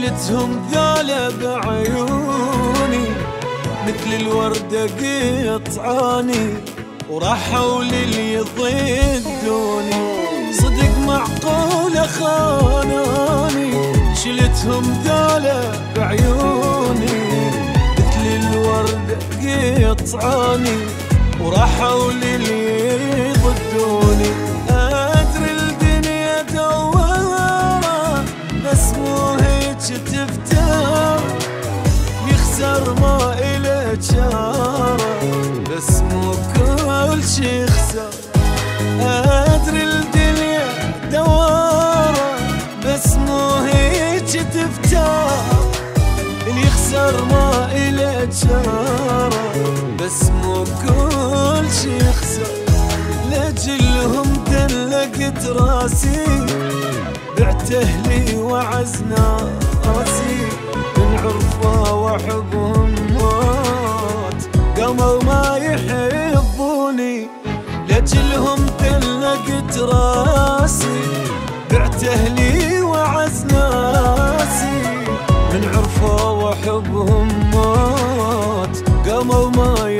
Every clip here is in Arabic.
شلتهم ذولا بعيوني مثل الوردة قطعاني وراحوا للي يضدوني صدق معقولة خانوني شلتهم ذولا بعيوني مثل الوردة قطعاني وراحوا للي يضدوني أدري الدنيا دوارة بس مو هيج تفتر يخسر ما إله جارة بس مو كل شي خسر أدري الدنيا دوارة بس مو هيج تفتر اللي يخسر ما إله جارة بس مو كل شي خسر لأجلهم دلقت راسي بعت أهلي وعز ناسي من عرفة وحبهم موت قاموا ما يحبوني لأجلهم دلقت راسي بعت أهلي وعز ناسي من عرفة وحبهم موت قاموا ما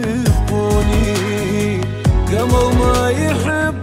يحبوني قاموا ما يحبوني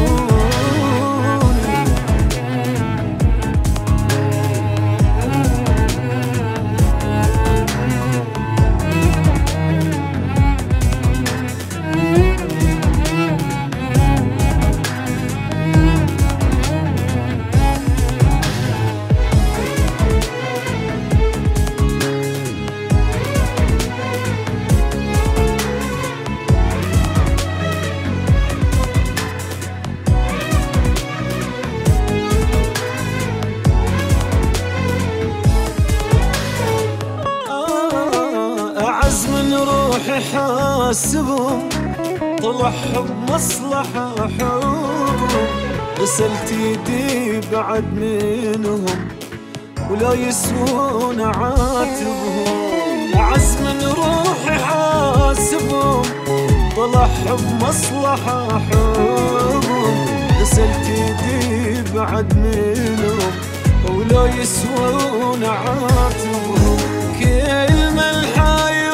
روحي حاسبهم طلع حب مصلحة حب غسلت يدي بعد منهم ولا يسوون عاتبهم أعز من روحي حاسبهم طلع حب مصلحة حب غسلت يدي بعد منهم ولا يسوون عاتبهم كلمة الحاير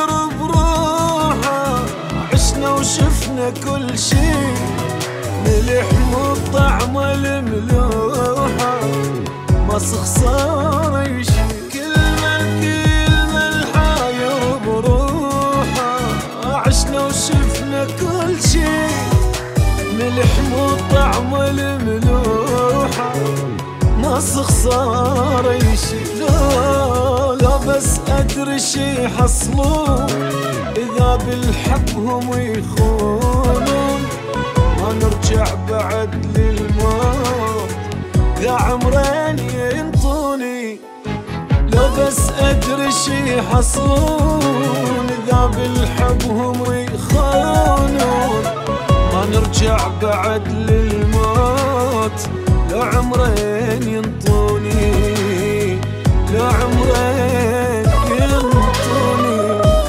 وشفنا كل شي ملح مو الطعم الملوحة ما صار يشي كلمة الحاير بروحة عشنا وشفنا كل شي ملح مو الطعم الملوحة ما صار يشي لا بس أدري شي حصلوا إذا بالحب هم يخونون ما نرجع بعد للموت ذا عمرين ينطوني لو بس أدري شي حصلون إذا بالحب هم يخونون ما نرجع بعد للموت لو عمرين ينطوني لو عمرين ينطوني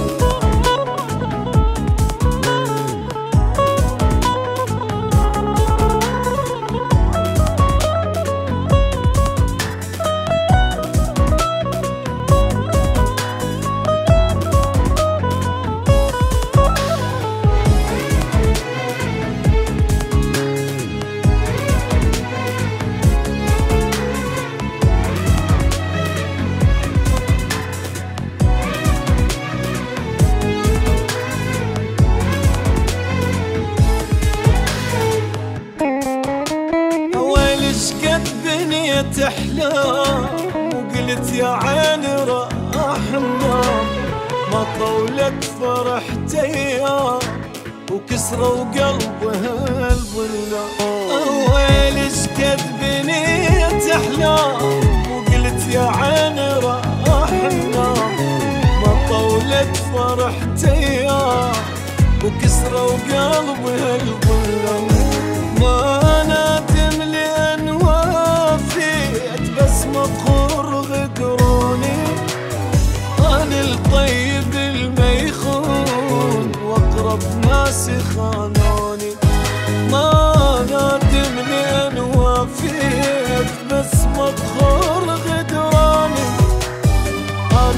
أحلام وقلت يا عيني راح النوم ما طولت فرحت أيام وكسروا قلبها الظلام ويل ايش قد بنيت أحلام وقلت يا عيني راح النوم ما طولت فرحت أيام وكسروا قلبها الظلام ما نادم لأن وافيت بس مقهور غدروني أنا الطيب الميخون وأقرب ناس خانوني ما نادم لأن وافيت بس مقهور غدروني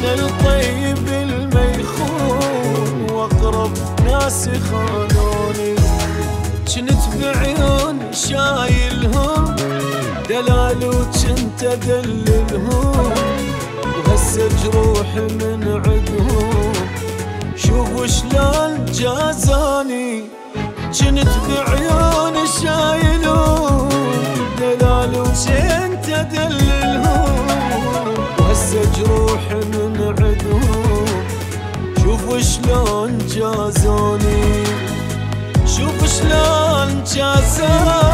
انا الطيب الميخون واقرب ناس خانوني، جنت بعيوني شايلهم دلال وجنت ادللهم، وهسه جروح من عدهم شوفوا شلون جازاني، جنت بعيوني شايلهم دلال وجنت ادللهم، وهسه جروح من عدهم شوفوا شلون جازاني، شوفوا شلون جازاني.